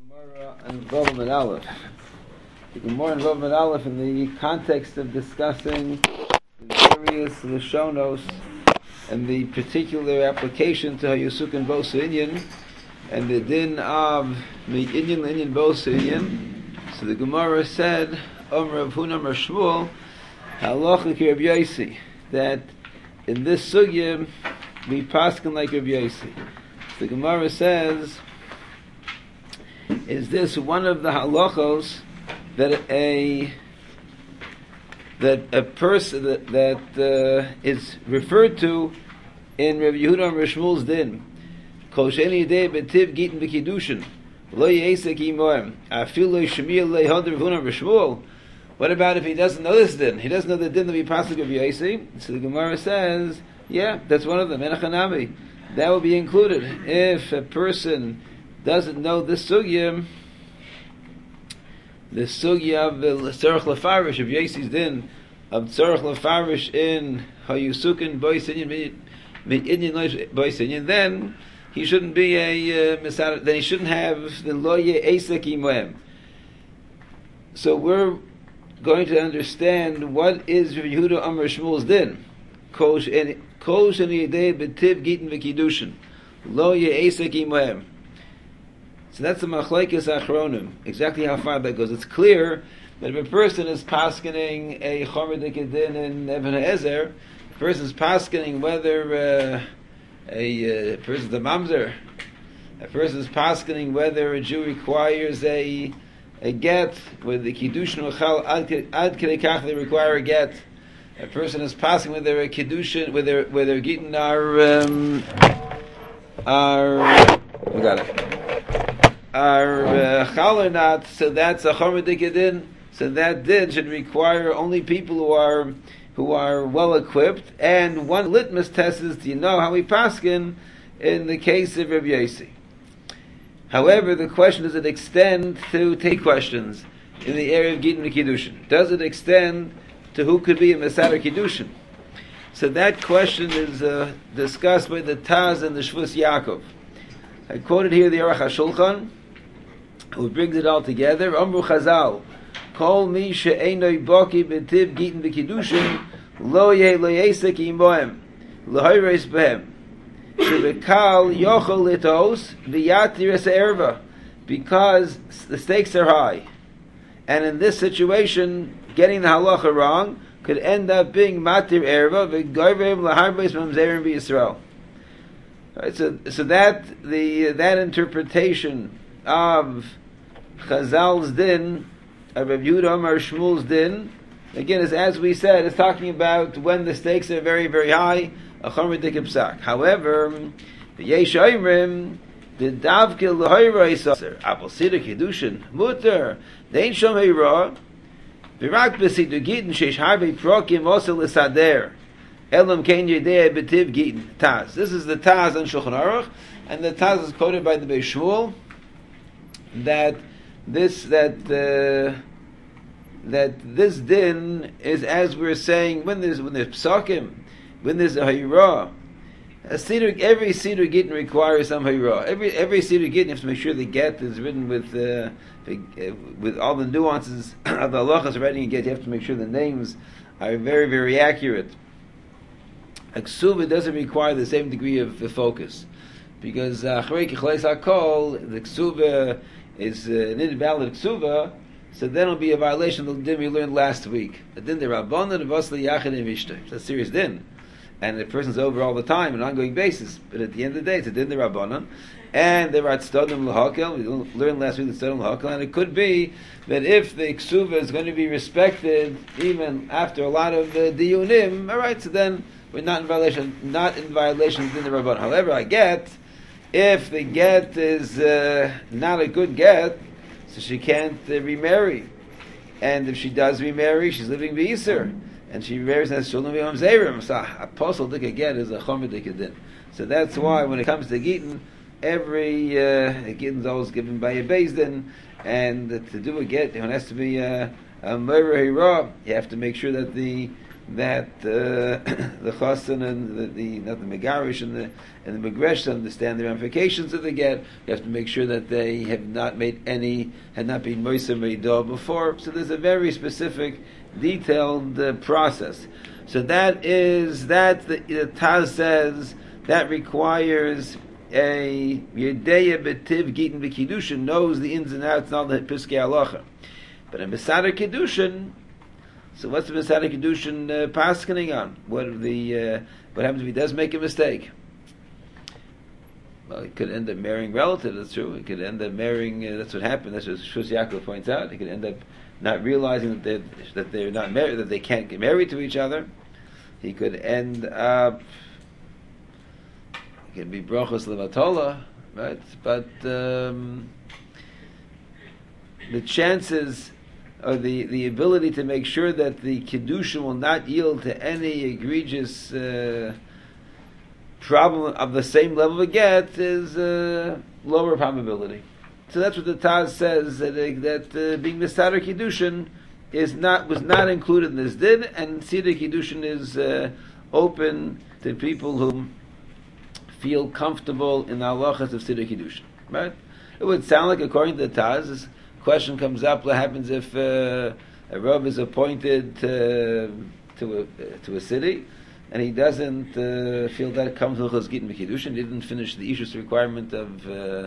Gemara and Vav and Aleph. The Gemara and Vav and Aleph in the context of discussing the various Lashonos and the particular application to Hayusuk and Bosa Inyan and the din of Inyan Inyan Bosa Inyan. So the Gemara said, Rav Huna Mar Shmuel, Halacha ki Rabbi Yosi, that in this sugya we paskin like Rabbi Yosi. So the Gemara says, is this one of the halachos that a person that is referred to in Rabbi Yehuda and Rav Shmuel's din? Kol sheni yedei betiv gitin v'kiddushin lo yesek imoem afil lo yishmiel lo yehod Rav Huna and Rav Shmuel. What about if he doesn't know this din? He doesn't know the din that we pasuk of Yosi. So the Gemara says, yeah, that's one of them. Menachanami, that will be included if a person doesn't know this sugya, the sugya of the tzarech lefarish of Yosi's din of tzarech lefarish in hayusukin bois inyan inyan bois inyan, then he shouldn't be a misad. Then he shouldn't have the lo ye'esek imoem. So we're going to understand what is Rabbi Yehuda Amar Shmuel's din. Kol sheni yedei betiv gitin v'kiddushin lo ye'esek imoem. So that's the machlekes achronim. Exactly how far that goes. It's clear that if a person is paskening a chomer dekadin in Even HaEzer, a person is paskening whether a person's a mamzer, a person is paskening whether a Jew requires a get, whether the kiddushin uchal ad kedei kach they require a get. A person is passing whether a kiddushin, whether gittin we got it. Are chal or not, so that's a chomer dekadin. So that din should require only people who are well equipped. And one litmus test is, do you know how we paskin in the case of Rabbi Yosi? However, the question, does it extend to take questions in the area of Gittin Kiddushin? Does it extend to who could be a Mesader Kiddushin? So that question is discussed by the Taz and the Shvus Yaakov. I quoted here the Aruch HaShulchan, who brings it all together. Amru Chazal, Kol mi she'enoi baki b'tiv gitin v'kiddushin lo yesek imoem l'hoyres behem shebekal yochel litos v'yatir es erva, because the stakes are high, and in this situation getting the halacha wrong could end up being matir erva v'goyvim l'harbeis mamzerim b'Yisrael. Right, so that that interpretation of Chazal's din, of Rabbi Yehuda Amar Shmuel's din, again, is, as we said, is talking about when the stakes are very, very high, a chomer dekipsak. However, the Yesh Oimrim, the Davke l'hoira isaser, Abel Siddur Kiddushin, Mutter, the Ein Shom Heira, Virak B'Siddur Gittin, Sheish Harvei Prokim, also l'sader, Elam Kein Yedei B'Tiv Gittin, Taz. This is the Taz on Shulchan Aruch, and the Taz is quoted by the Beis Shmuel, that this din is, as we're saying, when there's psakim, when there's a hayra, every siddur gittin requires some hayra. Every siddur gittin, you have to make sure the get is written with all the nuances of the halachas writing a get. You have to make sure the names are very, very accurate. A ksuba doesn't require the same degree of focus, because achrei kichleis hakol, the ksuba is an invalid ksuba, so then it'll be a violation of the din we learned last week. The din the rabbanon of asli yachid imishta. It's a serious din, and the person's over all the time on an ongoing basis. But at the end of the day, it's a din the rabbanon, and there are tzdodim l'hakel. We learned last week the tzdodim l'hakel, and it could be that if the ksuba is going to be respected even after a lot of diyunim, all right, so then we're not in violation of the din the rabbanon. However, I get, if the get is not a good get, so she can't remarry. And if she does remarry, she's living b'Yisr, and she remarries as Shulam V'Yom Zeirim. So apostle dik a get is a chomer dikadin. So that's why when it comes to Gittin, every Gittin is always given by a Beis Din, and to do a get, it has to be a Meir Hira. You have to make sure that the that the chassan and the not the megarish and the megresh understand the ramifications of the get. You have to make sure that they had not been moiser meidah before. So there's a very specific, detailed process. So that the Taz says that requires a Yedeya Betiv Gitin V'Kiddushin, knows the ins and outs, not the Piskei Halacha. But in Besadar Kiddushin, so what's the Besadar Kiddushin paskening on? What happens if he does make a mistake? Well, he could end up marrying relatives, that's true. He could end up marrying, that's what happened, that's what Shus Yaakov points out. He could end up not realizing that they're not married, that they can't get married to each other. He could end up, it could be brachos levatola, right? But the chances, or the ability to make sure that the Kiddushin will not yield to any egregious problem of the same level of get is lower probability. So that's what the Taz says, that being Misadar Kiddushin was not included in this din, and Siddur Kiddushin is open to people who feel comfortable in the halachas of Siddur Kiddushin. Right? It would sound like, according to the Taz, this question comes up: what happens if a Rav is appointed to a city, and he doesn't feel that comfortable with Gittin Kiddushin? He didn't finish the Ishus requirement of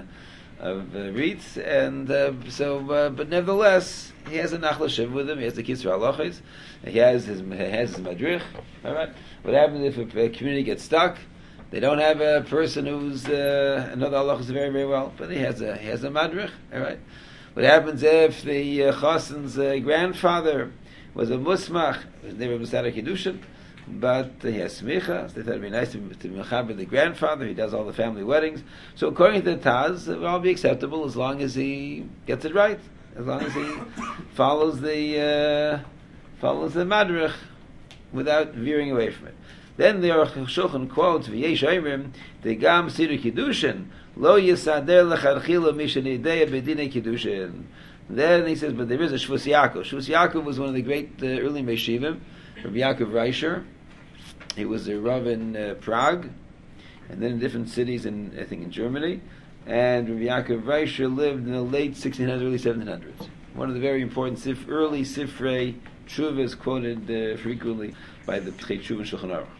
Ritz, and but nevertheless, he has a Nachla Shiv with him. He has the Kisra Halachis. He has his Madrich. All right. What happens if a community gets stuck? They don't have a person who's another Halachis very, very well, but he has a Madrich. All right. What happens if the Chassan's grandfather was a Musmach? His name was Besadar Kiddushin, but he has smicha, so they thought it'd be nice to mechaber the grandfather. He does all the family weddings. So according to the Taz, it will all be acceptable as long as he gets it right, as long as he follows the madrich without veering away from it. Then the Aruch Shulchan quotes v'yesh oimrim degam siddur kiddushin lo yisader lecharchila mishenidei bedinei kiddushin. Then he says, but there is a Shvus Yaakov. Shvus Yaakov was one of the great early Meshivim, Rabbi Yaakov Reisher. He was a Rav in Prague, and then in different cities I think in Germany. And Rabbi Yaakov Reisher lived in the late 1600s, early 1700s. One of the very important early Sifrei Tshuvas quoted frequently by the Pchei Tshuva and Shulchan Aruch.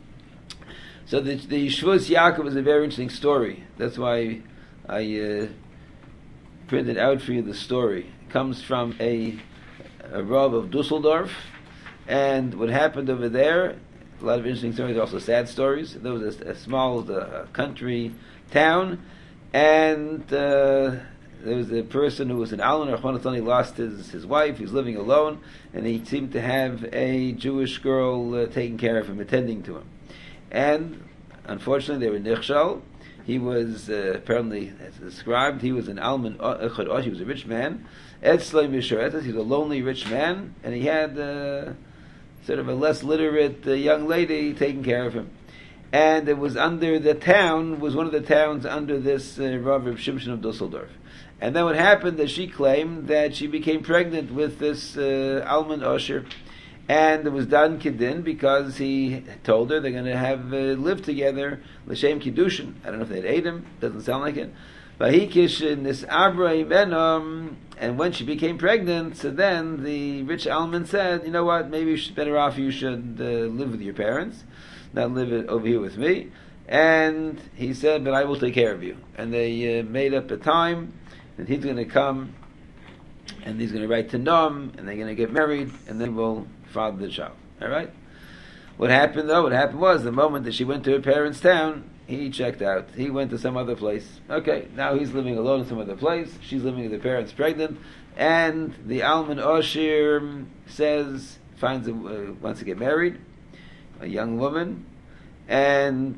So the Shvus Yaakov is a very interesting story. That's why I printed out for you the story. It comes from a Rav of Dusseldorf, and what happened over there, a lot of interesting stories, also sad stories. There was a small country town, and there was a person who was an Alman Rahman. He lost his wife. He was living alone, and he seemed to have a Jewish girl taking care of him, attending to him. And unfortunately, they were nichshal. He was apparently, as described, he was an Alman Echad Osh. He was a rich man. Etzlei Misharetas. He was a lonely rich man, and he had sort of a less literate young lady taking care of him. And it was under the town, was one of the towns under this Rav Shimshon of Dusseldorf. And then what happened is she claimed that she became pregnant with this Alman Osher. And it was done Kiddin because he told her they're going to have live together, L'Shem Kiddushin. I don't know if they'd ate him, doesn't sound like it. Vahikishin this Abra Benom, and when she became pregnant, so then the rich Alman said, you know what, maybe it's better off you should live with your parents, not live over here with me. And he said, but I will take care of you. And they made up a time that he's going to come, and he's going to write to Noam, and they're going to get married, and then we'll father the child. All right? What happened though? What happened was the moment that she went to her parents' town, he checked out. He went to some other place. Okay, now he's living alone in some other place. She's living with her parents, pregnant, and the Alman Oshir wants to get married, a young woman, and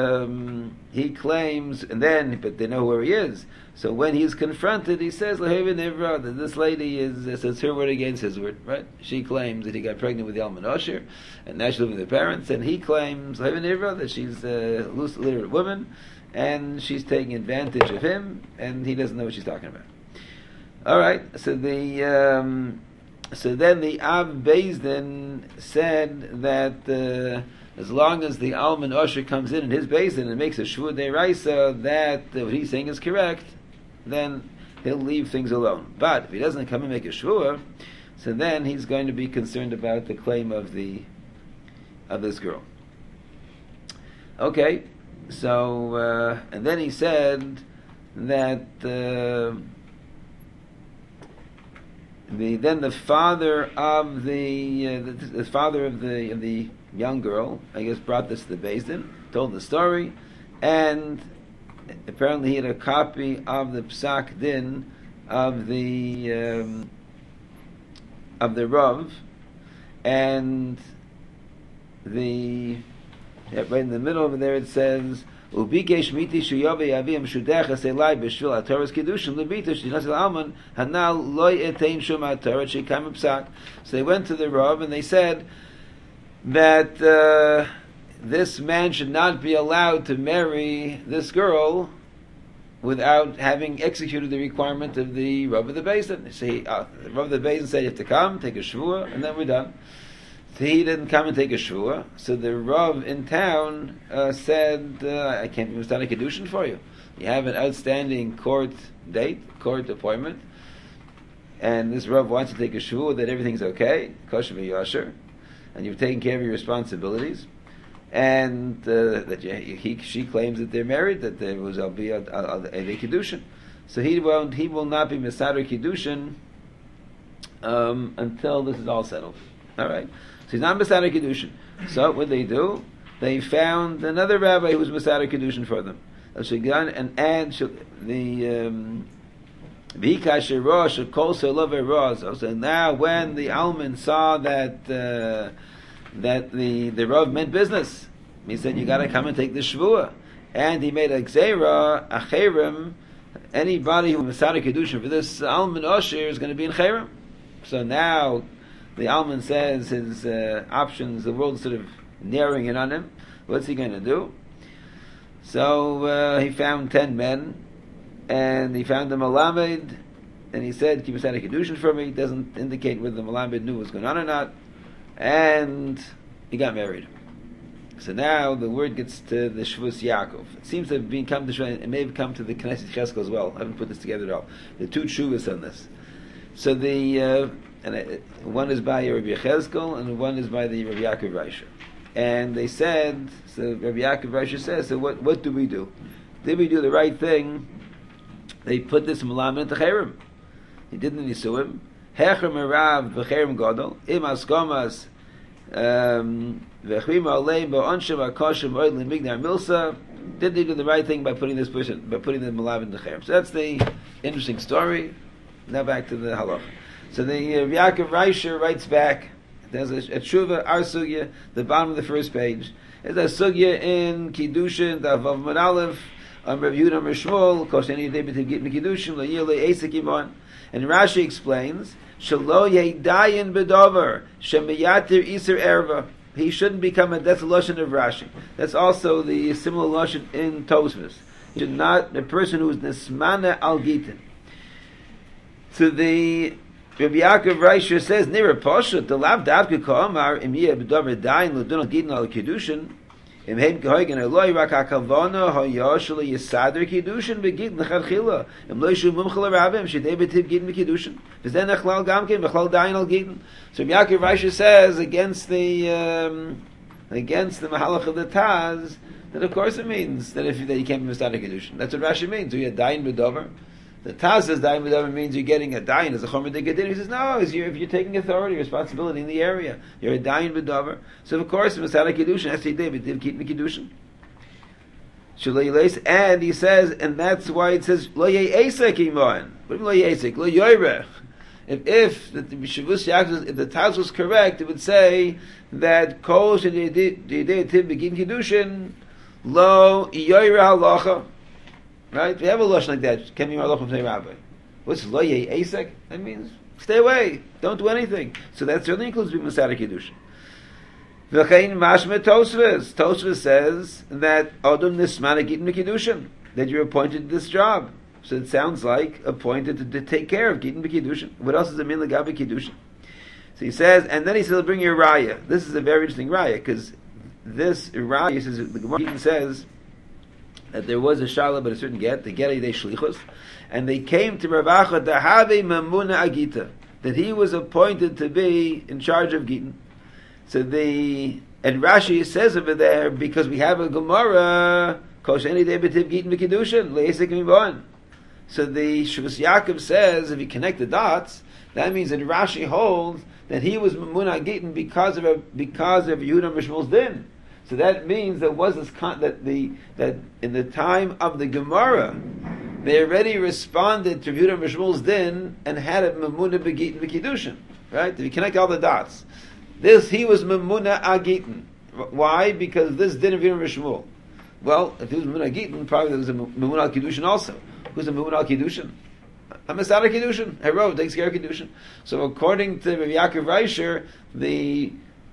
he claims, but they know where he is. So when he's confronted, he says, that this lady says her word against his word, right? She claims that he got pregnant with the Alman Osher, and now she's living with her parents, and he claims that she's a loose, literate woman, and she's taking advantage of him, and he doesn't know what she's talking about. All right, so So then the Av Beis Din said that as long as the Alman Usher comes in his Beis Din and makes a Shvua Deiraisa, that what he's saying is correct, then he'll leave things alone. But if he doesn't come and make a Shvua, so then he's going to be concerned about the claim of this girl. Okay, so and then he said that the father of the father of the young girl, I guess, brought this to the Beis Din, told the story, and apparently he had a copy of the Psak Din of the Rav, and right in the middle over there it says, "Ubikesh miti shuyavi avim shudecha selai b'shvil ataras kedushin lebita shdinas alman hanal loy etein shum atarat shekam psak." So they went to the Rav and they said that this man should not be allowed to marry this girl without having executed the requirement of the Rav of the Beis Din. So the Rav of the Beis Din said, you have to come, take a shvua, and then we're done. So he didn't come and take a shvua. So the Rav in town said, I can't even start a kedushin for you. You have an outstanding court appointment, and this Rav wants to take a shvua that everything's okay, kosher v'yasher, and you've taken care of your responsibilities, and that she claims that they're married, that there was a kedushin. So he will not be Mesader kedushin until this is all settled. All right. So he's not Mesader kedushin. So what they do? They found another rabbi who was Mesader kedushin for them. So now when the Alman saw that the Rav meant business, he said, you got to come and take the shvua, and he made a gzeira, a cherem. Anybody who was Mesader kedushin for this Alman Osher is going to be in cherem. So now the Alman says his options, the world's sort of narrowing in on him. What's he going to do? So he found 10 men, and he found the Malamed, and he said, keep Mesader kedushin for me. It doesn't indicate whether the Malamed knew what was going on or not. And he got married. So now the word gets to the Shvus Yaakov. It seems to have come to it may have come to the Knesset Cheskel as well. I haven't put this together at all. The two Shuvas on this. So one is by Rabbi Cheskel and one is by the Rabbi Yaakov Reisher. And they said, so Rabbi Yaakov Reisher says, so what do we do? Did we do the right thing? They put this Malamed into Cherem. He didn't sue him. Hechem Erav b'Cherem Gadol im Askomas v'Chvim Aleim ba'Onshem Akoshem Oid Limignar Milsa. Did they do the right thing by putting the Malamed into Cherem? So that's the interesting story. Now back to the halacha. So the Yaakov Reisher writes back. There's a tshuva, our sugya, the bottom of the first page. There's a sugya in Kiddushin, the Vav Mud Aleph, Rav Yehuda Shmuel, Kosheni David Git Kiddushin, Lo Yile Esek Imon. And Rashi explains, Shelo Yedayin Bedover, Shemiyatir Iser Erva. He shouldn't become that's the lashon of Rashi. That's also the similar lashon in Tosfos. He should not, the person who is Nesmana Al Gitin. To the Rabbi Yaakov Reisher says, Nira Posha, the Lav Davka Ka'amar, Imiyah Bedover Dayin, Ludun Gitin Al Kiddushin, Im Heim Kehoigen Eloi Rak HaKavona, Hoyoshel Yisader Kiddushin, Begit Nechadchila, Im Loishu Mumchel Rabim, Shedei Betiv Gitin Kiddushin, V'zen Echlal Gamkin, V'chlal Dayin Al Gitin. So Rabbi Yaakov Reisher says, against the Mahalach of the Taz, that of course it means that that you can't be Misader Kiddushin. That's what Rashi means. So you had Dayin Bedover. The Taz says Dayin B'Davar means you're getting a Dayin as a Chomer Degadin. He says, no, if you're taking authority, responsibility in the area, you're a Dayin B'Davar. So of course, Mesader Kiddushin has to be David, Div Kit Kiddushin. And he says, and that's why it says, Lo Ye'esek Imon. What do you mean Lo Ye'esek? Lo Yoyrech. If the Shavus Yaakov, if the Taz was correct, it would say that Kol Shedei Tiv Begin Kiddushin, Lo Yoyreh Halacha. Right? We have a lashon like that. Can be malachim say rabbi. What's lo ye'esek? That means stay away. Don't do anything. So that certainly includes being Mesader Kiddushin. V'chein mashme Tosfos. Tosfos says that Adam nismana gitin Kiddushin, that you're appointed to this job. So it sounds like appointed to take care of gitin Kiddushin. What else does it mean legabe Kiddushin? So he says, and then he says, bring your raya. This is a very interesting raya, because this raya, says, the Gemara says that there was a shala, but a certain get, the get they shlichus, and they came to Rav Acha to have a mamuna agita, that he was appointed to be in charge of Gitin. So and Rashi says over there, because we have a Gemara, Kosh any day b'tiv Gitin v'kiddushin, le'esek mibon. So the Shuvas Yaakov says, if you connect the dots, that means that Rashi holds that he was Mamuna Gitin because of Yehuda Mishmul's din. So that means there was this that in the time of the Gemara, they already responded to Yehuda Mishmul's din and had a Mamuna Begitin v'kiddushin. Right? If you connect all the dots, he was Mamuna Agitin. Why? Because this din of Yehuda Mishmul. Well, if he was Mamuna Agitin, probably there was a Mamuna Kiddushin also. Who's a Mamuna Kiddushin? A Masada Kiddushin. Hero takes care of Kiddushin. So according to Rabbi Yaakov Reisher, the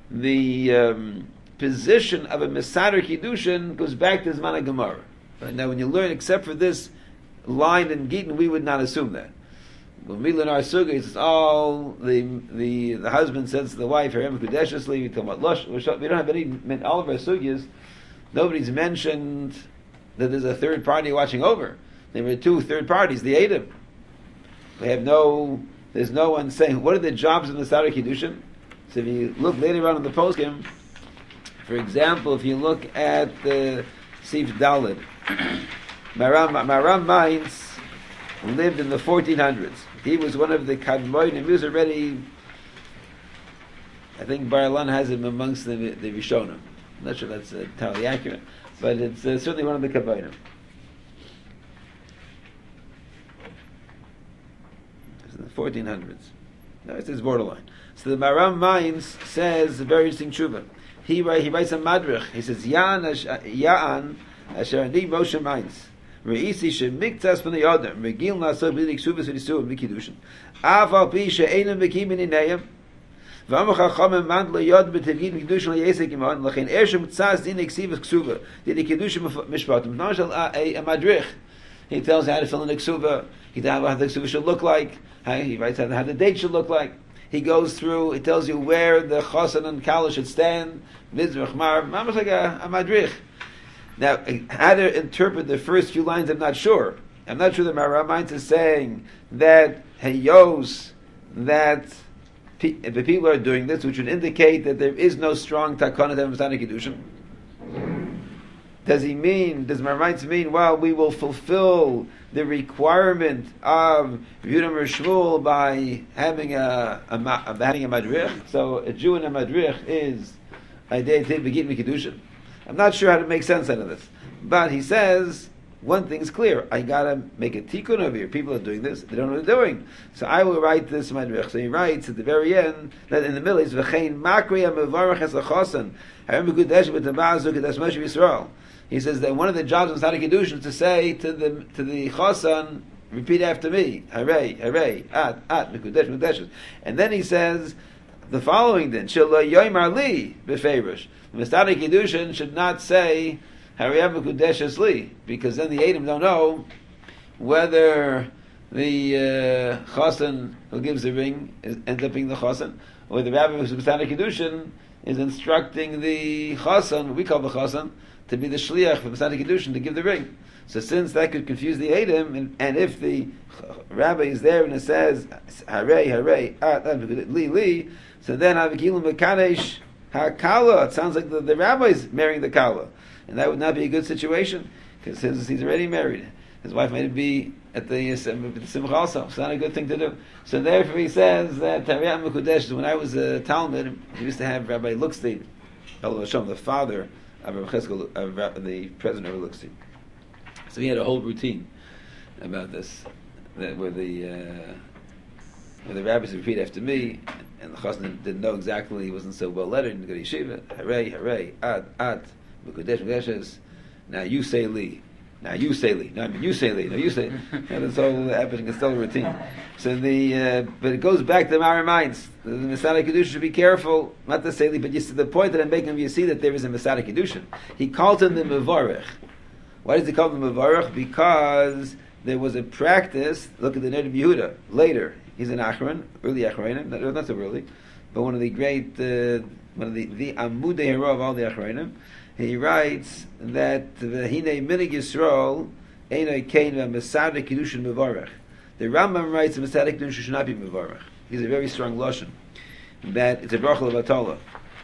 position of a Masada Kiddushin goes back to Zman Gemara. Right? Now when you learn, except for this line in Gitin, we would not assume that. When we learn our sugya, it says, the husband says to the wife, Harem Kudeshesli, we talk about Lush, we don't have any, in all of our sugyas, nobody's mentioned that there's a third party watching over. There were two third parties, the Edom. There's no one saying, what are the jobs of the Masada Kiddushin? So if you look later on in the poskim, for example, if you look at the Sif Dalid, Maram Mainz lived in the 1400s. He was one of the Kadmonim. He was already, I think Bar-Ilan has him amongst the Rishonim. I'm not sure that's entirely accurate, but it's certainly one of the Kadmonim. It's in the 1400s. No, it's borderline. So the Maram Mainz says a very interesting tshuva. He writes a madrich. He says, Ya'an asher ani Moshe Mainz. Reisi shemiktas from the other. Regil naso b'dik shuvas v'nisuim v'kiddushin. Aval pi she'enim v'kim in inayim. V'amu chachamim mand le'yod b'tivgid v'kiddushin le'yesek iman. L'chein ershem tzaz din eksivas ksuva. Din kiddushin mishpatim. Nashal a madrich. He tells you how to fill in the ksuva. He tells you how the ksuva should look like. He writes how the date should look like. He goes through. He tells you where the chosan and kala should stand. Mizrach mar. Mamash like a madrich. Now, how to interpret the first few lines, I'm not sure. I'm not sure that Maram Mainz is saying that Heyos, that if the people are doing this, which would indicate that there is no strong takonat of Masada Kiddushin. Does Maram Mainz mean, well, we will fulfill the requirement of Yehuda Shmuel by having a madrich? So a Jew in a madrich is a deity begin Kiddushin. I'm not sure how to make sense out of this. But he says, one thing's clear. I gotta make a tikkun over here. People are doing this. They don't know what they're doing. So I will write this madrich. So he writes at the very end, that in the middle is, V'chein makri ha-mevarach es ha-chosan, ha-yom v'kudesh v'tama'azu kedash Moshe Yisrael. He says that one of the jobs of Masada Kiddushin is to say to the chosan, repeat after me, hooray, hooray, at, mekudesh, mekudeshes. And then he says, the following then, Shelo yoymar li b'feirush. The Masada Kiddushin should not say Hariyam Mekudeshes Li, because then the Edom don't know whether the Chosan who gives the ring ends up being the Chosan, or the Rabbi who's Masada Kiddushin is instructing the Chosan, what we call the Chosan, to be the Shliach for Masada Kiddushin to give the ring. So since that could confuse the Edom, and if the Rabbi is there and it says Haray, Haray, Li, Li, so then Avikilim Mekadesh HaKala, it sounds like the rabbi is marrying the Kala. And that would not be a good situation, because he's already married. His wife might be at the Simcha also. It's not a good thing to do. So therefore he says that Tariyat Mekudesh, when I was a Talmud, he used to have Rabbi Luxstein, the father of Rabbi Cheskel, the president of Luxstein. So he had a whole routine about this, that where the rabbis repeat after me, and the chassan didn't know exactly, he wasn't so well lettered, and go to yeshiva, hooray, hooray, ad, mekudesh, mekudeshes, now you say li, now you say li, no, I mean you say li, no, you say, and it's all happening, it's still a routine. So but it goes back to Maram Mainz, the Masada Kiddushin should be careful, not to say li, but you see the point that I'm making, you see that there is a Masada Kiddushin. He called him the Mevarech. Why does he call him the Mevarech? Because there was a practice, look at the Ned of Yehuda, later, he's an Achron, early Achronim, not so early, but one of the great, one of the Amudei Hero of all the Achronim, he writes that Hine Minig Yisrael Einoi Kein V'Mesadik Kiddushin Mevarech. The Rambam writes that Mesadik Kiddushin should not be Mevarech. He's a very strong lashon that it's a bracha levatala.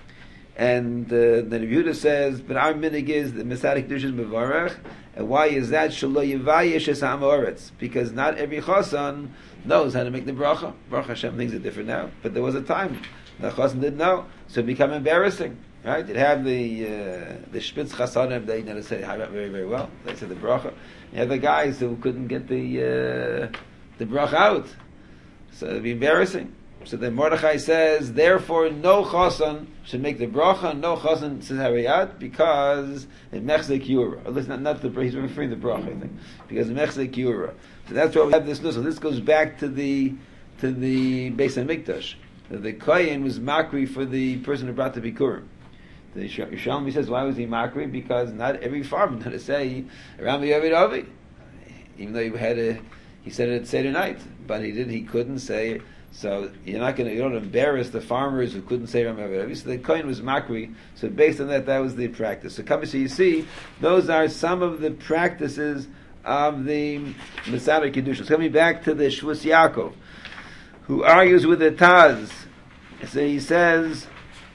And the Yehuda says, but our minig is the Mesadik Kiddushin Mevarech. And why is that? Shelo Yivayesh Es Ha'amoretz. Because not every chasan knows how to make the bracha. Baruch Hashem, things are different now. But there was a time the chasan didn't know, so it became embarrassing. Right? You'd have the Spitz Chasanim, they never say very, very well. They said the bracha. You have the guys who couldn't get the bracha out. So it'd be embarrassing. So then Mordechai says, therefore no chasan should make the bracha, no chasan says hariyat, because it mechzek yura. At least not the he's referring to the bracha, I think, because it mechzek yura. So that's why we have this nusach. This goes back to the Beis Hamikdash. The kohen was makri for the person who brought the bikurim. The Yerushalmi says, why was he makri? Because not every farmer had to say Rami Yovid Avi, even though he said it at Seder night, but he couldn't say. So you don't embarrass the farmers who couldn't say Rami Yovid Avi. So the kohen was makri. So based on that was the practice. So you see, those are some of the practices of the Mesadik Kiddushin. So coming back to the Shvus Yaakov, who argues with the Taz. So he says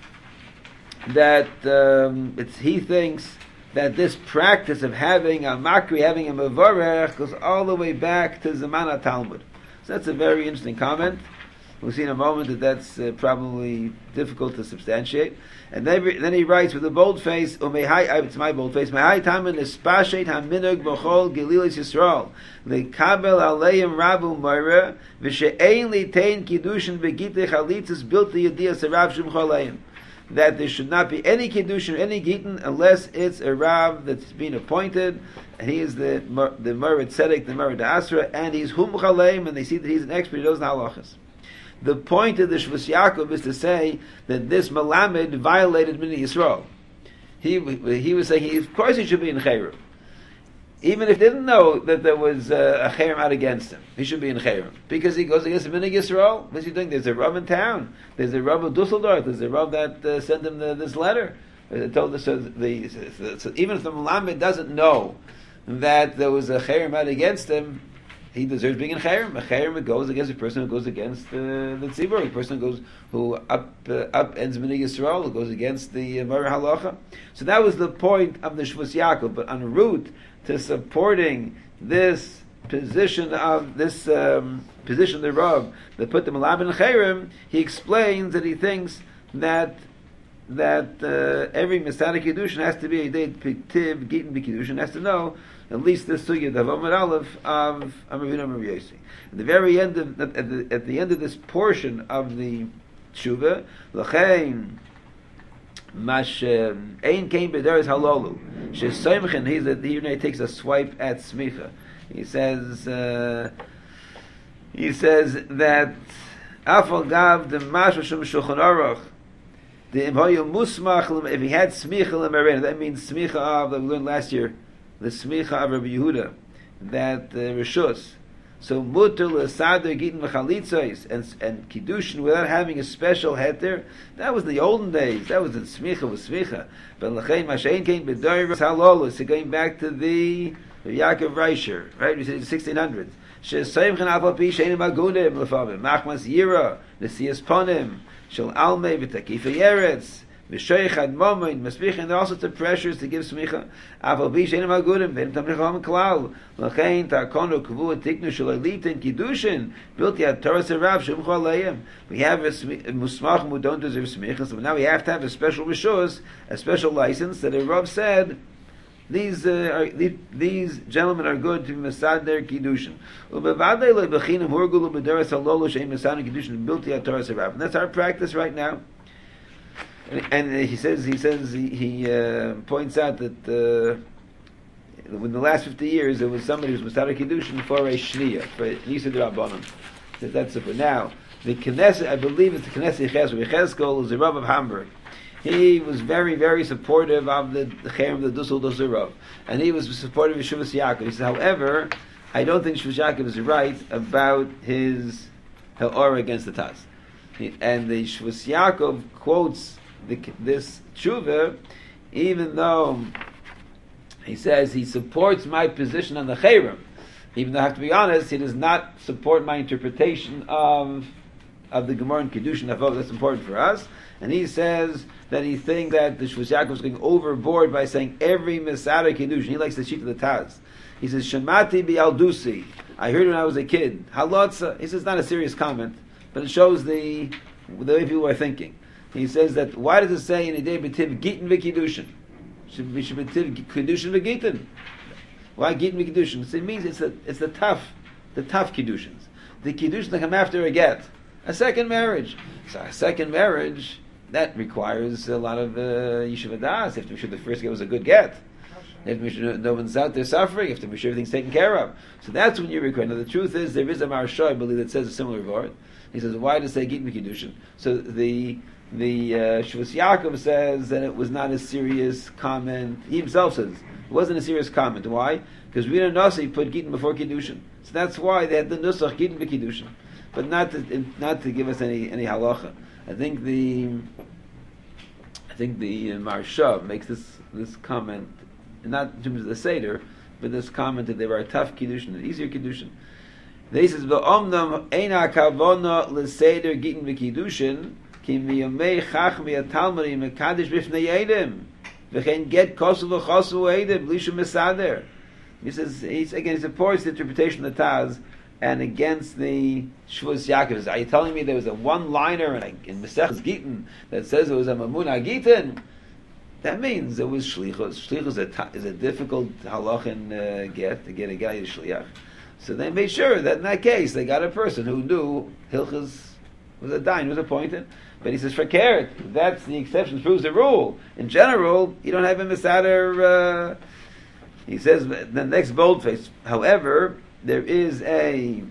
that he thinks that this practice of having a makri, having a mevarech, goes all the way back to Zaman Talmud. So that's a very interesting comment. We'll see in a moment that that's probably difficult to substantiate. And then he writes with a bold face, it's my bold face, Mehai tamen espashet haminug b'chol gelilis Yisrael, lekabel aleim rabu moira, v'she'ein litain kiddushin v'gitei chalitzis bilti yediyas harav shum choleim. That there should not be any kiddushin, any gitin, unless it's a rav that's been appointed, and he is the Merid Tzedek, the Merid Asra, and he's hum choleim, and they see that he's an expert, he knows the halachas. The point of the Shvus Yaakov is to say that this Malamed violated Minei Yisrael. He was saying, of course he should be in Chayrim. Even if he didn't know that there was a Chayrim out against him, he should be in Chayrim. Because he goes against Minei Yisrael. What's he doing? There's a Rav in town. There's a Rav of Dusseldorf. There's a Rav that sent him this letter. Told us, so even if the Malamed doesn't know that there was a Chayrim out against him, he deserves being in Chayrim. A Chayrim goes against a person who goes against the Tzibur, a person who upends Minei Yisrael, who goes against the Mara Halacha. So that was the point of the Shvus Yaakov. But en route to supporting this position of position of the Rav that put the Malab in Chayrim, he explains that he thinks that every Mesadik Kiddushin has to be a Deit Piktiv Gitin B'Kiddushin, has to know at least this sugya of Amud Aleph of Amavinu Amar Yosi. At the very end of at the end of this portion of the tshuva, L'chein Mash Ein Kein B'Deres Halolu Shesoimchen. He takes a swipe at Smicha. He says that Afal Gav the Mash Shum Shulchan Aruch. If he had smicha l'marena, that means smicha of that we learned last year, the smicha of Rabbi Yehuda, that reshus. So mutter l'sader gitin v'chalitzos and kiddushin without having a special heter. That was the olden days. That was the smicha with smicha. But l'chein mashein kein b'doros halolus. So going back to the Yaakov Reisher, right? We said the 1600s. She'seimchen afal pi she'enim agunim l'favim machmas yira nesias ponim. Shel almei v'takifa yeretz v'shoich ad momin masbichin. There are all sorts of pressures to give smicha. Aval bi she'enim agudim v'enim tamricham klal l'chein ta'konu kvu tiknu shel elitin kiddushin built ad Torah serav shum choleim. We have a musmach who don't deserve smicha, so now we have to have a special rishus, a special license that a Rav said these gentlemen are good to be masad their kiddushin. And that's our practice right now. And he points out that in the last 50 years there was somebody who was masad kiddushin for a shniya, for Nisa D'Rabbanan. That's it. Now the Knesset, I believe it's the Knesset Cheskel, is the Rav of Hamburg. He was very, very supportive of the Cherem of the Dusseldorf Rav, and he was supportive of Shvus Yaakov. He said, however, I don't think Shvus Yaakov is right about his Ha'ora against the Taz. And the Shvus Yaakov quotes this tshuva, even though he says he supports my position on the Cherem, even though I have to be honest, he does not support my interpretation of the Gemara and Kiddushin. I thought that's important for us. And he says that he thinks that the Shvus Yaakov is going overboard by saying every Masada Kiddushin. He likes the sheet of the Taz. He says, Shemati bi'aldusi. I heard it when I was a kid. Halotza. He says it's not a serious comment, but it shows the way people are thinking. He says that, why does it say in a day b'tiv gitin v'kiddushin? Should be b'tiv kiddushin v'gitin. Why gitin v'kiddushin? So it means it's the tough kiddushins. The kiddushin that come after a get. A second marriage. So a second marriage, that requires a lot of yeshiva das. You have to be sure the first get was a good get. You have to be sure no one's out there suffering. You have to be sure everything's taken care of. So that's when you require. Now the truth is, there is a Maharsha, I believe, that says a similar word. He says, why does it say Gittin V'Kiddushin? So the Shvus Yaakov says that it was not a serious comment. He himself says it wasn't a serious comment. Why? Because Rina Nasi put Gittin before Kiddushin. So that's why they had the Nusach Gittin V'Kiddushin. But not to give us any halacha. I think the Maharsha makes this comment, not in terms of the Seder, but this comment that they were a tough Kiddushin, an easier Kiddushin. He says, "V'omnam eina kavona l'seder gitin v'kiddushin ki miyomei chachmi atalmudim mekadosh b'fnei edim v'chein get kosu v'chosu edim b'lishu mesader." He says, he supports the interpretation of the Taz and against the Shvus Yaakov. Are you telling me there was a one-liner in Maseches Gitin that says it was a Mamuna Gitin? That means it was Shlichus. Shlichus is a difficult halachin get, to get a guy to Shliach. So they made sure that in that case they got a person who knew Hilchus was a dain, was appointed. But he says, for Keret, that's the exception, proves the rule. In general, you don't have a Mesader. He says, the next boldface, however, there is he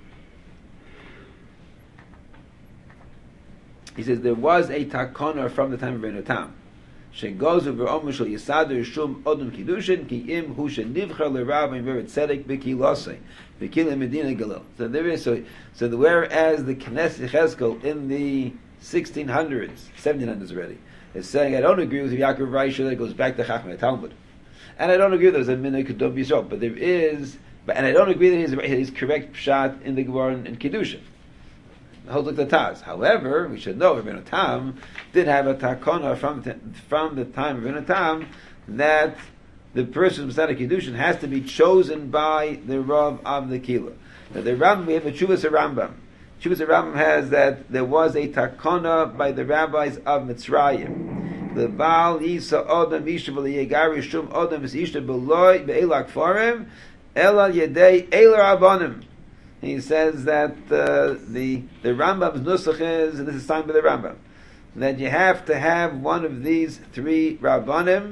says there was a takona from the time of Rebbeinu Tam. Shegoz over Omushal Yisader Shum Odom Kiddushin Ki Im Hu Shenivchar LeRabbi Veret Tzedek B'Ki Losei B'Ki Medina Galil. So there is whereas the Knesset Cheskel in the 1600s, 1700s already, is saying I don't agree with Yaakov Reisha that goes back to Chachmei Talmud, and I don't agree there's a Minhag Kedom Yisrael, but there is. And I don't agree that he's correct pshat in the Gemara and Kiddushin. Holds like the Taz. However, we should know Rebbeinu Tam did have a takona from the time of Rebbeinu Tam that the person who's at a Kiddushin has to be chosen by the Rav of the Kila. Now the Rambam, we have a Chuvas Rambam. Chuvas Rambam has that there was a takona by the rabbis of Mitzrayim. The Baal Yisa Odom Yishav L'Yegari Shum Odom Yishav B'Loi Be'elak Forim Ela Yedei Eiler Abonim. He says that the Rambam's nusach is, and this is signed by the Rambam, that you have to have one of these three Rabbanim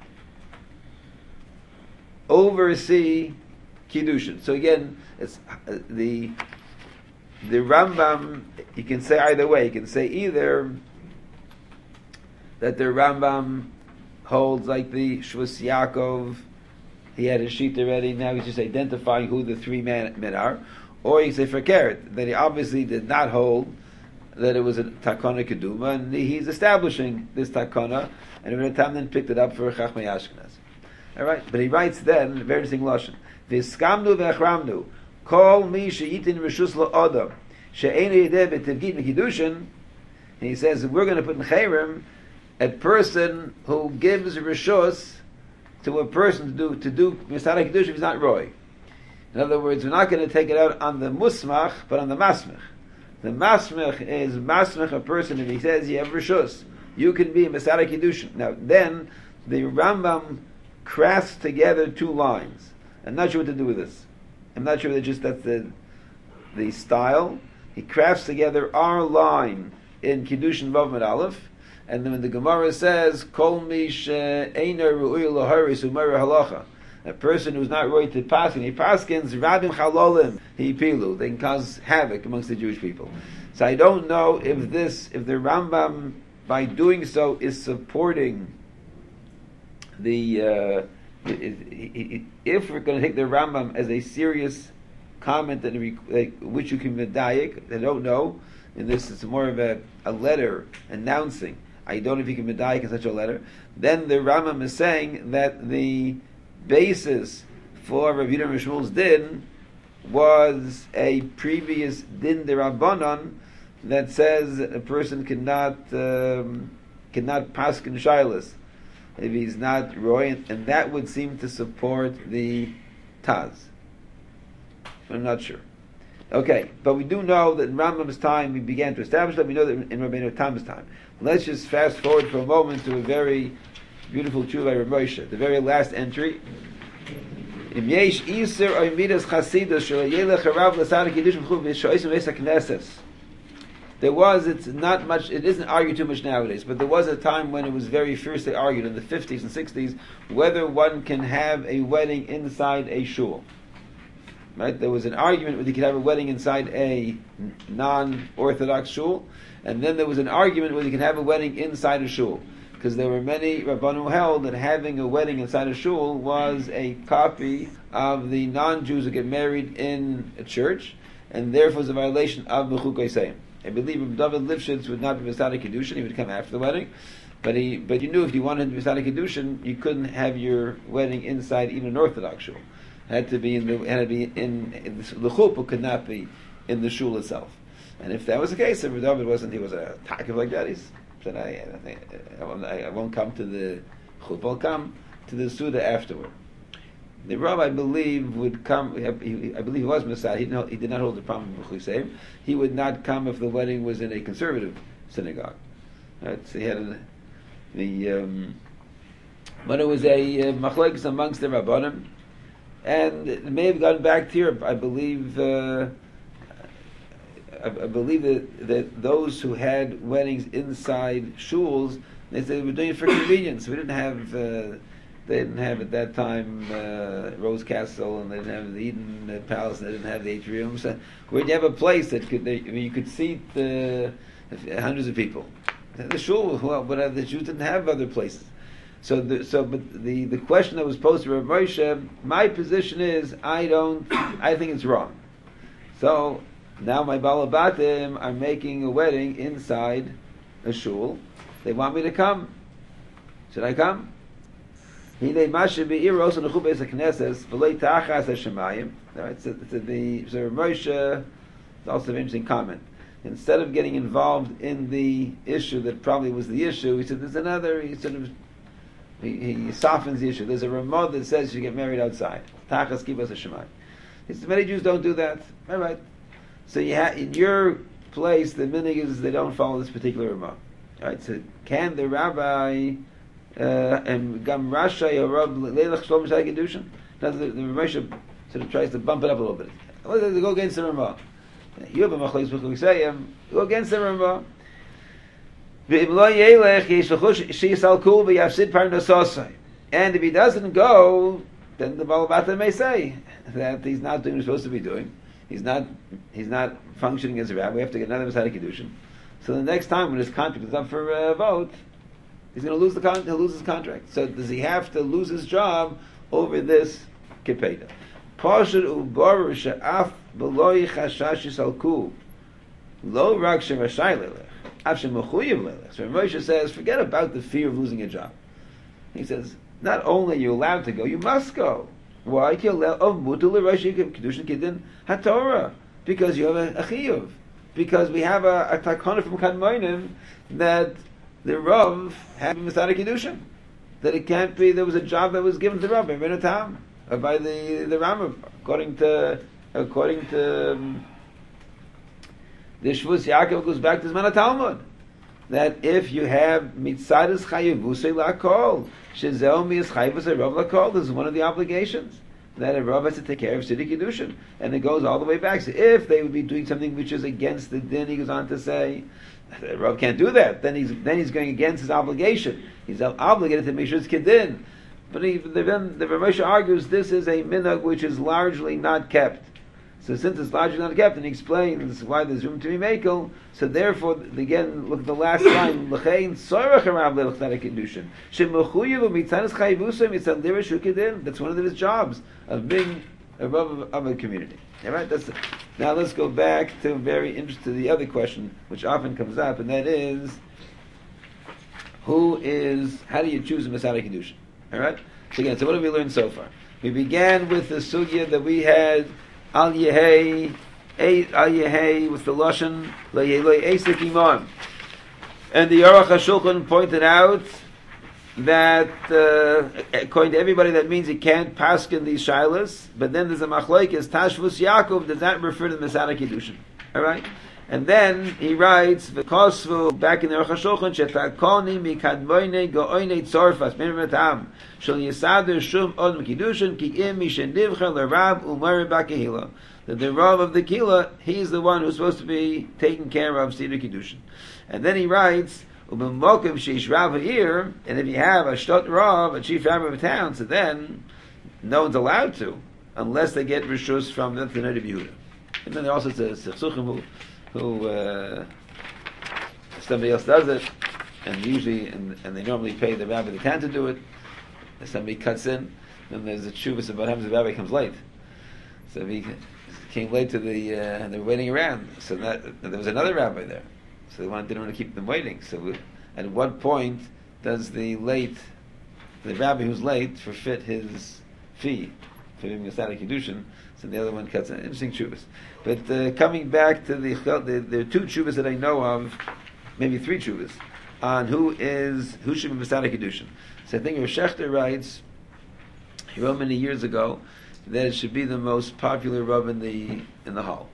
oversee Kiddushin. So again, it's the Rambam, you can say either way. You can say either that the Rambam holds like the Shvus Yaakov, he had his sheet already, now he's just identifying who the three men are. Or you say for Keret, that he obviously did not hold that it was a Takona Keduma, and he's establishing this Takona, and Ibn Tam then picked it up for Chachmei Ashkenaz. Alright, but he writes then, very interesting Lashon, V'skamnu v'echramnu, kol mi she'itin reshus lo'odam, she'einu yedeh b'tevgit v'kiddushin, and he says, we're going to put in Cherem a person who gives reshus to a person to do Misara Kiddush if he's not Roy. In other words, we're not going to take it out on the Musmach, but on the Masmech. The Masmech is Masmech a person, if he says you have Rishus, you can be a Misara Kiddush. Now, then, the Rambam crafts together two lines. I'm not sure what to do with this. I'm not sure that's the style. He crafts together our line in Kiddushin Vav Med Aleph, and then when the Gemara says, Kol mish einer ru'uy laharis umar halacha, a person who's not right to paskin, he paskins rabim chalolim, he pilu, they can cause havoc amongst the Jewish people. So I don't know if the Rambam, by doing so, is supporting the, if we're going to take the Rambam as a serious comment that which you can medayik. They don't know. And this is more of a letter announcing. I don't know if you can medayik in such a letter. Then the Rambam is saying that the basis for Rav Yehuda Mishmul's din was a previous din derabbanan that says that a person cannot paskin shaylas if he's not roy, and that would seem to support the Taz. I'm not sure. Okay, but we do know that in Rambam's time we began to establish that. We know that in Rabbeinu Tam's time. Let's just fast forward for a moment to a very beautiful tshuva by Rav Moshe, the very last entry. Im yesh iser oy midas chasidus shel yelech harav l'sar kiddush v'chu v'shoysim v'es hakneses. There was, it isn't argued too much nowadays, but there was a time when it was very fiercely argued in the 50s and 60s whether one can have a wedding inside a shul. Right? There was an argument whether you could have a wedding inside a non-Orthodox shul, and then there was an argument whether you can have a wedding inside a shul. Because there were many Rabbanim who held that having a wedding inside a shul was a copy of the non-Jews who get married in a church, and therefore was a violation of Mechukei Seim. I believe David Lifshitz would not be Masada Kiddushin, he would come after the wedding. But you knew if you wanted to be Masada Kiddushin, you couldn't have your wedding inside even an Orthodox shul. It had to be in the chuppah could not be in the shul itself. And if that was the case, if David he was a takiv like that, he said, I won't come to the chuppah, I'll come to the Suda afterward. The Rav, I believe, would come. I believe he was Masad. He did not hold the problem of B'chusayim. He would not come if the wedding was in a conservative synagogue. Right? So he had but it was a machlekes amongst the Rabbanim, and it may have gone back to Europe. I believe. I believe that those who had weddings inside shuls, they said they were doing it for convenience. We didn't have. They didn't have at that time Rose Castle, and they didn't have the Eden Palace, and they didn't have the atrium. So where you have a place that you could seat hundreds of people. The shul, the Jews didn't have other places. But the question that was posed to Rav Moshe, my position is I think it's wrong. So now my balabatim are making a wedding inside a shul. They want me to come. Should I come? So Rav Moshe, it's also an interesting comment. Instead of getting involved in the issue that probably was the issue, he said there's another, he softens the issue. There's a Ramah that says you get married outside. Tachas kibas hashemayim. He said many Jews don't do that. All right. So in your place, the minig is they don't follow this particular Ramah. All right. So can the rabbi and Gam Rasha or Rab Leilach Shalom Shai Kedushin? The Ramosha sort of tries to bump it up a little bit. They go against the Ramah. You have a machlekes b'chusayim. Go against the Ramah. And if he doesn't go, then the Balabata may say that he's not doing what he's supposed to be doing. He's not functioning as a rabbi. We have to get another Masada Kiddushin. So the next time when his contract is up for a vote, he's going to lose he'll lose his contract. So does he have to lose his job over this kipeda? Pashut ubar she'af b'loy chashash yisalku lo rak shemashai lelech af shemechuyev lelech. So Moshe says, forget about the fear of losing a job. He says, not only are you allowed to go, you must go. Why? Because you have a chiyuv. Because we have a takana from Kadmonim that the Rav had Masada Kiddushin. That it can't be, there was a job that was given to the Rav by Tam, by the Rambam, according to the Shvus Yaakov goes back to Zman Talmud. That if you have mitzadus chayivusei lakol, shezeu miyas chayivusei rav lakol, this is one of the obligations that a rav has to take care of city kiddushin, and it goes all the way back. So if they would be doing something which is against the din, he goes on to say, the rav can't do that. Then he's going against his obligation. He's obligated to make sure it's kedin. But the Rav Moshe argues this is a minhag which is largely not kept. So since it's largely not kept, and he explains why there's room to be makel, so therefore, again, look at the last line, L'chein tzorach harav le'lechtada kiddushin, she'mechuyev u'mitzanis chayivusay mitzad lirish u'kedin. That's one of his jobs, of being a Rav of a community. All right, now let's go back to the other question, which often comes up, and that is, how do you choose a Masada Kiddushin? All right? So again, so what have we learned so far? We began with the sugya that we had, Al Yehei with the Lashon, La Yeloi Esek Imam. And the Aruch HaShulchan pointed out that according to everybody that means he can't paskin these shilas, but then there's a machlokes Tashvus Yaakov does not refer to the Masada Kiddushin. Alright? And then he writes V'kosvu back in the Aruch HaShulchan Shetakoni mikadmoine go'oine tzorfas miratam shel yisader shum od Kiddushin ki im mishenivcha l'rab umari b'kehila. That the Rav of the Kehila, he's the one who's supposed to be taking care of Seder Kiddushin. And then he writes and if you have a shtot rav, a chief rabbi of a town, so then no one's allowed to, unless they get rishus from the Tanei Rabbi Yehuda. And then there also says sechsuchim who somebody else does it, and usually and they normally pay the rabbi of the town to do it. If somebody cuts in, then there's a shuvas about how the rabbi comes late. So if he came late to and they were waiting around, so there was another rabbi there. So they didn't want to keep them waiting. So at what point does the rabbi who's late forfeit his fee for doing a Masada Kiddushin? So the other one cuts in. Interesting chuvas. But coming back to there are two chuvas that I know of, maybe three chuvas, on who should be Masada Kiddushin. So I think Rav Shechter writes, he wrote many years ago, that it should be the most popular rub in the hall.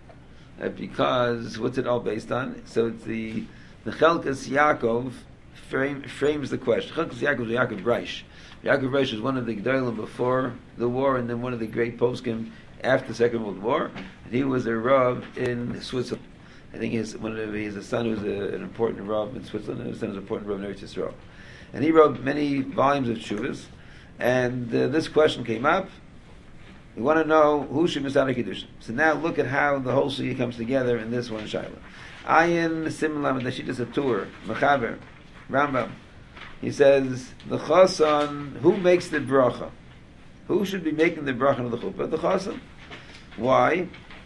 Because what's it all based on? So it's the Chelkas Yaakov frames the question. Chelkas Yaakov is Yaakov Reish. Yaakov Reish was one of the Gedolim before the war, and then one of the great poskim after the Second World War. And he was a Rav in Switzerland. I think his son was an important Rav in Switzerland, and his son was an important Rav in Eretz Yisrael. And he wrote many volumes of Shuvas, and this question came up. We want to know who should be Masada Kiddushin. So now look at how the whole sugya comes together in this one shayla. Ayin similar with the Shittas Atur, Mechaber, Rambam. He says the Chasan, who makes the bracha? Who should be making the bracha of the chuppah? The Chasan. Why?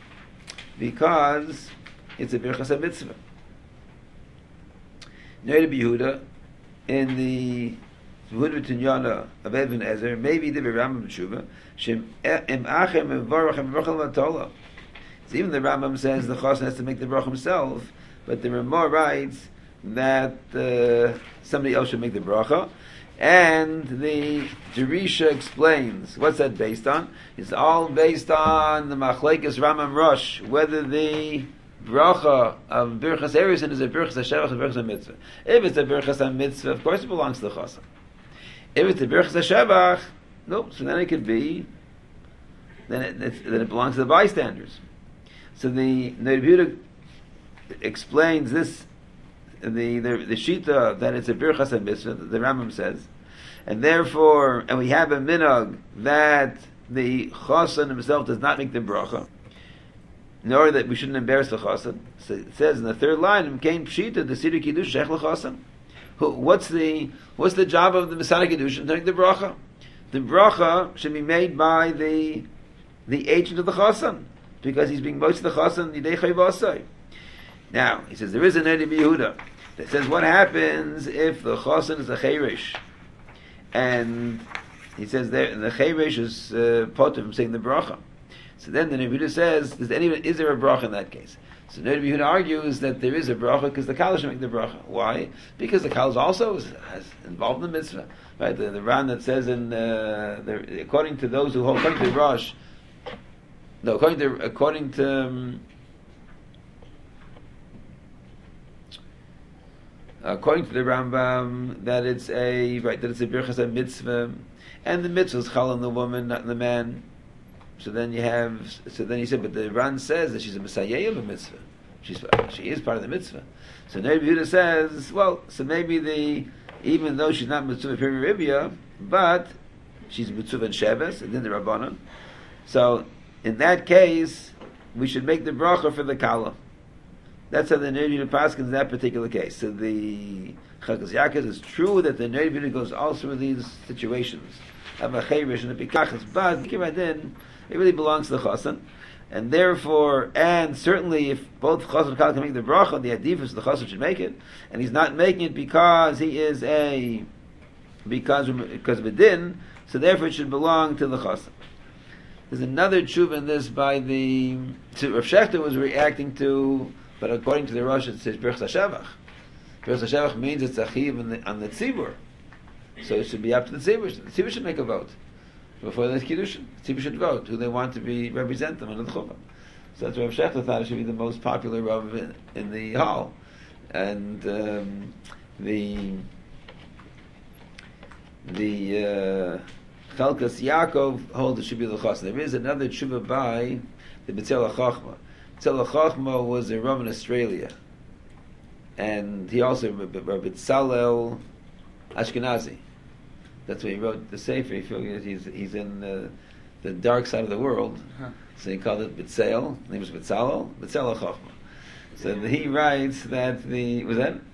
Because it's a birchas mitzvah. Neder Yehuda in the Yehuda Tinyana of Even Ezer, maybe the Rambam Tshuva, Shem Im Achem Mevarach Mevarach Latola. So even the Rambam says the Chassan has to make the bracha himself, but the Ramah writes that somebody else should make the bracha. And the Jerisha explains, what's that based on? It's all based on the Machlekes Rambam Rosh, whether the bracha of Birchas Erison is a Birchas HaShevach or Birchas HaMitzvah. If it's a Birchas HaMitzvah, of course it belongs to the Chassan. If it's a Birchas HaShevach, nope, so then it could be, then it belongs to the bystanders. So the Rebbe Yehuda explains this, the Shita, that it's a Birchas HaMitzvah, the Rambam says, and therefore, and we have a minhag that the Chassan himself does not make the bracha, nor that we shouldn't embarrass the Chassan. So it says in the third line, M'kein Pshita, the Seder Kiddush, Shech l'Chassan. What's the job of the Masada Kiddushin to make the bracha? The bracha should be made by the agent of the Chassan, because he's being most of the Chassan Yidei Chayvasai. Now, he says there is an Rebbe Yehuda that says what happens if the Chassan is a Chayrish, and he says there the Chayrish is potter from saying the bracha. So then the Rebbe Yehuda says, is there a bracha in that case? So the Rebbe Yehuda argues that there is a bracha because the Kala should make the bracha. Why? Because the Kala also has involved in the mitzvah. Right? The Ran that says according to those who hold, according to Rosh, no, according to the Rambam, that it's a birchas mitzvah, and the mitzvah is chal on the woman, not on the man. So then he said, but the Ran says that she's a messiah of a mitzvah. She is part of the mitzvah. So Rebbe Yehuda says, well, so maybe even though she's not mitzvah peribia, but she's mitzvah and Sheves, and then the Rabbanon. So in that case, we should make the bracha for the Kala. That's how the Rebbe Yehuda paskins in that particular case. So the Chelkas Yaakov is true that the Rebbe Yehuda goes all through these situations of a chayrish and a pikachas, but then it really belongs to the chassan. And therefore, and certainly if both chassan and kala can make the bracha, the adifus, the chassan should make it, and he's not making it because he is because of a din, so therefore it should belong to the chassan. There's another tshuva in this by the... So Rav Shechter was reacting to, but according to the Rosh, it says Birchas HaShevach. Birchas HaShevach means it's achiv on the tzibur. So it should be up to the tzibur. The tzibur should make a vote. Before there's kiddushin, the tzibur should vote who they want to represent them in the chuppah. So that's why Rav Shechter thought it should be the most popular Rav in the hall. And the Chalkas Yaakov holds it should be the chassan. There is another tshuva by the B'Tzel HaChachma. B'Tzel HaChachma was a Rav in Australia, and he also Rabbi Tzalel Ashkenazi. That's why he wrote the Sefer. He figured he's in the dark side of the world, so he called it B'Tzel. His name was B'Tzel HaChachma. So he writes that made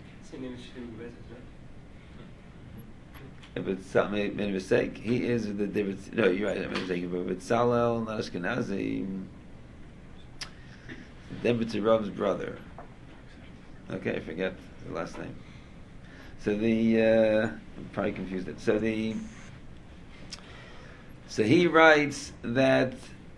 a mistake. He is the difference. No, you're right. I made a mistake. But Tzalel, not Ashkenazi. Deborah Rav's brother. Okay, I forget the last name. So I'm probably confused it. So he writes that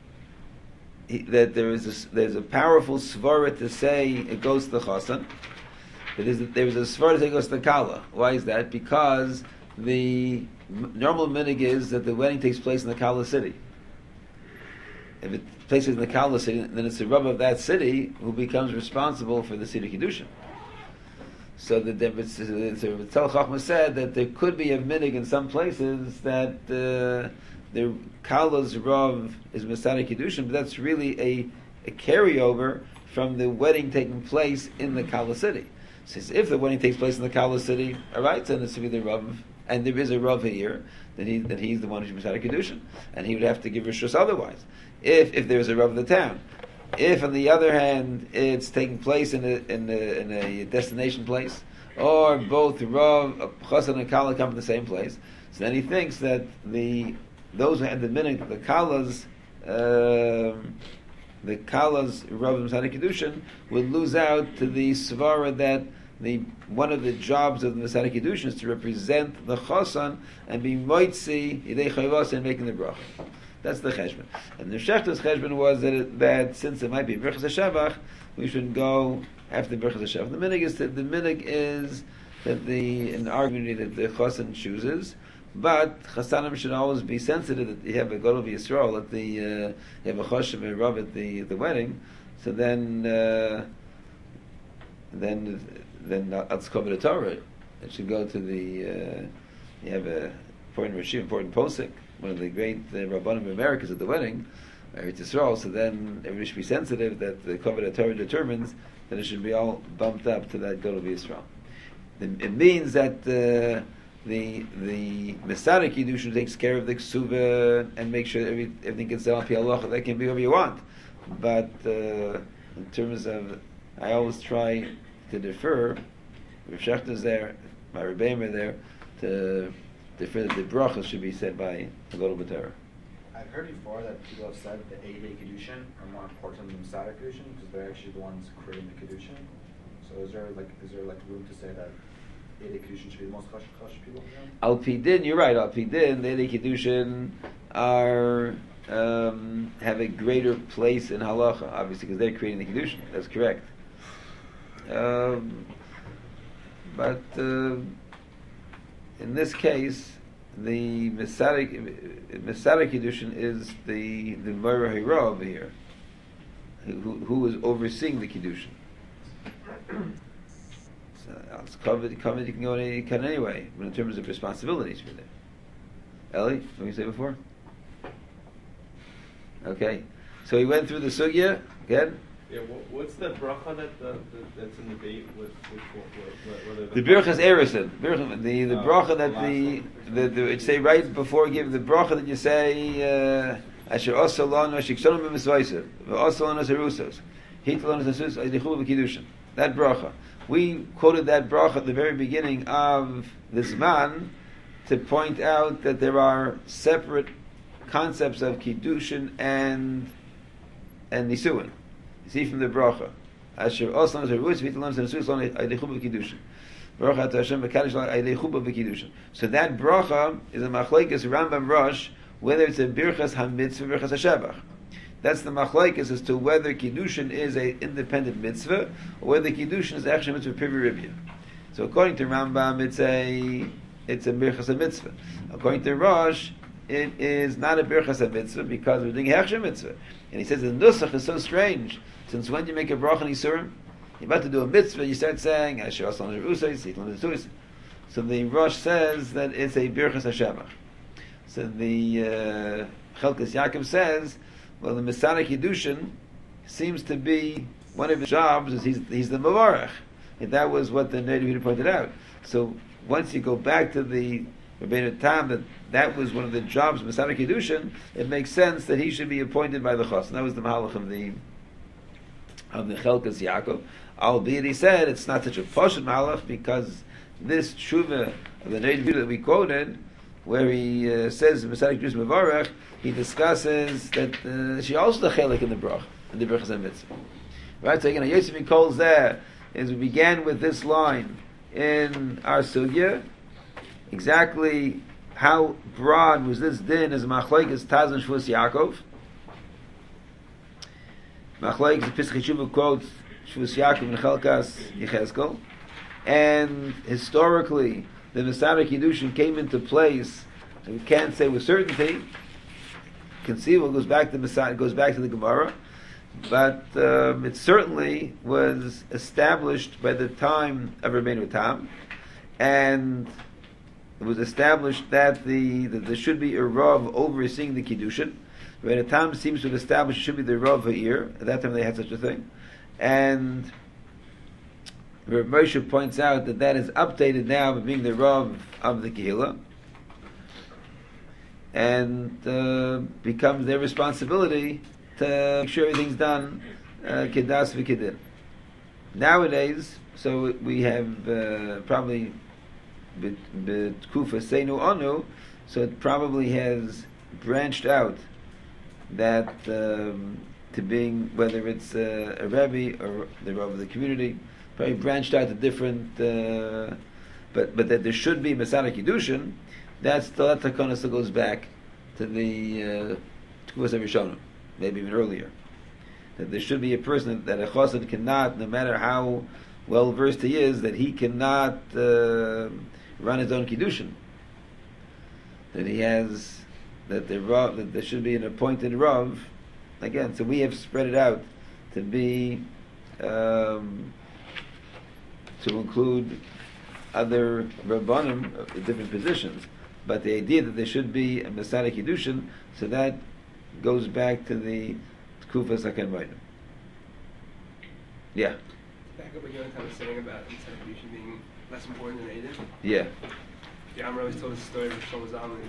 there's a powerful svara to say it goes to the chassan. There is a svara to say it goes to the kala. Why is that? Because the normal minig is that the wedding takes place in the Kala city. If it takes place in the Kala city, then it's the Rav of that city who becomes responsible for the city Kiddushin. So the B'Tzel Chachma said that there could be a minig in some places that the Kala's Rav is Masada Kiddushin, but that's really a carryover from the wedding taking place in the Kala city. Says if the wedding takes place in the Kala city, all right, then it's to be the Rav, and there is a Rav here, then he's the one who's Masada Kiddushin, and he would have to give Rishus otherwise. If there's a Rav of the town, if on the other hand it's taking place in a destination place, or both Rav, Chassan and Kala come from the same place, so then he thinks that those who had the minute the Kala's Rav Masada Kiddushin would lose out to the svara that one of the jobs of the Masada Kiddushin is to represent the Chassan and be moitzi yidei chayvas and making the bracha. That's the cheshbon. And the Shechter's cheshbon was that since it might be Birchas HaShevach, we should go after Birchas HaShevach. The minig is that in our community that the Chassan chooses, but Chassanim should always be sensitive that you have a Gadol Yisrael at you have a Choshev and Rav at the wedding. So then let's cover the Torah. It should go to you have a important Rashi, important Posek, one of the great Rabbanim of Americas at the wedding, Eretz Yisrael. So then everybody should be sensitive that the cover the Torah determines that it should be all bumped up to that Gadol Yisrael. It means that the Masada Kiddushin takes care of the Ksuva and make sure everything gets done on Pi Halacha. That can be whatever you want. But in terms of, I always try to defer, Rav Shechter's there, my Rebbeim are there, to defer that the brachas should be said by a Gadol B'Torah. I've heard before that people have said the Eidei Kiddushin are more important than the Masada Kiddushin because they're actually the ones creating the Kiddushin. So is there room to say that Eidei Kiddushin should be the most chashuv people? Al Pi Din, you're right. Al Pi Din, the Eidei Kiddushin have a greater place in halacha, obviously, because they're creating the Kiddushin. That's correct. But in this case, the Masada Kiddushin is the Mora Hira over here, who is overseeing the Kiddushin. So it's covered. You can go anyway, but in terms of responsibilities for there. Eli, what did you say before? Okay, so he went through the sugya again. Yeah, what's the bracha that's in the debate with the birchas erison? The bracha that it say right before give the bracha that you say asher osalon ashikshon b'misvaysev v'osalon aserusos hitlon aserusos adichul b'kiddushin. That bracha, we quoted that bracha at the very beginning of this man to point out that there are separate concepts of Kiddushin and Nisuin. You see from the bracha. Asher Oslam Zerus Vitalam Zerusus on Eilechuba Kiddushin. Bracha to Hashem B'Kadish Eilechuba B'Kiddushin. So that bracha is a machlekes Rambam Rosh, whether it's a birchas hamitzvah, birchas hashabach. That's the machlekes as to whether Kiddushin is an independent mitzvah or whether Kiddushin is actually a mitzvah privi ribya. So according to Rambam, it's a birchas mitzvah. According to Rosh, it is not a birchas mitzvah because we're doing hechsher mitzvah. And he says the nusach is so strange. Since when do you make a bracha and isurim? You're about to do a mitzvah, you start saying Asher Aslan Jerusay, Sitlan Zeruis. So the Rosh says that it's a birchas hashabach. So the Chelkas Yaakov says, well, the Messiah Kiddushin seems to be one of his jobs is he's the Mavarach. And that was what the Neder Yehuda pointed out. So once you go back to the Rebbeinu Tam, that was one of the jobs of Messiah Kiddushin, it makes sense that he should be appointed by the Chos. And that was the Mahalach of the Chelkas Yaakov. Albeit he said it's not such a poshut Mahalach because this tshuva of the Neder Yehuda that we quoted, where he says Messiah Kiddushin Mavarach, he discusses that she also the chelik in the brach, in the brachas and mitzvah. Right? So again, Yosef calls there is we began with this line in our sugya. Exactly how broad was this din as machlekes Taz and Shvus Yaakov? Machlekes the Pesach Yeshuva quotes Shvus Yaakov and Chelkas Yechezkel, and historically the Messiah Kiddushin came into place. And we can't say with certainty. Conceivable goes back to Messiah, goes back to the Gemara, but it certainly was established by the time of Rebbeinu Tam, and it was established that that there should be a Rav overseeing the Kiddushin. Rebbeinu Tam seems to have established it should be the Rav Ha'ir. At that time they had such a thing, and Rav Moshe points out that is updated now by being the Rav of the Kehillah, and becomes their responsibility to make sure everything's done kedas v'kedin. Nowadays, so we have probably b'tkufa seinu anu, so it probably has branched out that to being, whether it's a Rebbe or the Rav of the community, probably branched out to different, but that there should be Messiah Kiddushin. That takana still goes back to the Tkuvas HaRishonim, maybe even earlier. That there should be a person that a chassid cannot, no matter how well versed he is, that he cannot run his own kiddushin. That he has, that there should be an appointed rav. Again, so we have spread it out to be to include other rabbanim of different positions. But the idea that there should be a Messiah Kiddushin, so that goes back to the Tkufas HaKenvayim. Yeah. Back up what Yonatan was saying about Messiah Kiddushin being less important than Eidim. Yeah. The Amr always told us the story of Shlomo Zalman.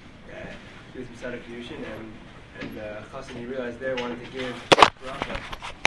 He was Messiah Kiddushin, and Chassan, he realized there, wanted to give bracha